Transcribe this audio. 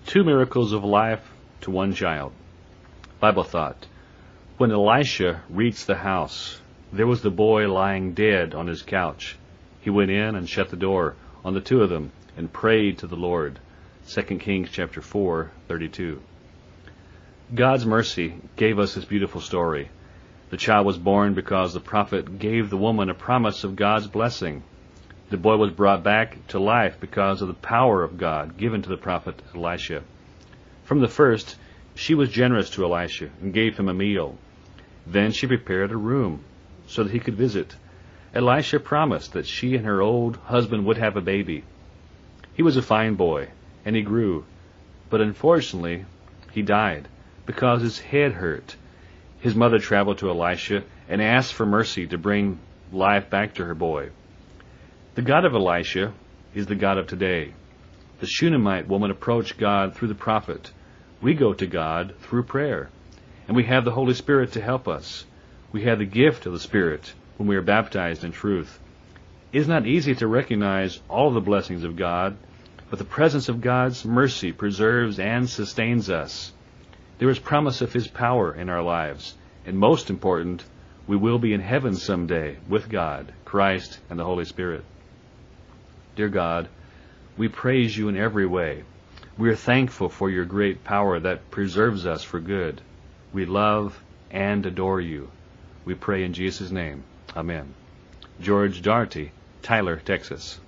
Two miracles of life to one child. Bible thought. When Elisha reached the house, there was the boy lying dead on his couch. He went in and shut the door on the two of them and prayed to the Lord. 2 Kings chapter 4:32. God's mercy gave us this beautiful story. The child was born because the prophet gave the woman a promise of God's blessing. The boy was brought back to life because of the power of God given to the prophet Elisha. From the first, she was generous to Elisha and gave him a meal. Then she prepared a room so that he could visit. Elisha promised that she and her old husband would have a baby. He was a fine boy, and he grew, but unfortunately, he died because his head hurt. His mother traveled to Elisha and asked for mercy to bring life back to her boy. The God of Elisha is the God of today. The Shunammite woman approached God through the prophet. We go to God through prayer, and we have the Holy Spirit to help us. We have the gift of the Spirit when we are baptized in truth. It is not easy to recognize all the blessings of God, but the presence of God's mercy preserves and sustains us. There is promise of His power in our lives, and most important, we will be in heaven someday with God, Christ, and the Holy Spirit. Dear God, we praise You in every way. We are thankful for Your great power that preserves us for good. We love and adore You. We pray in Jesus' name. Amen. George Doherty, Tyler, Texas.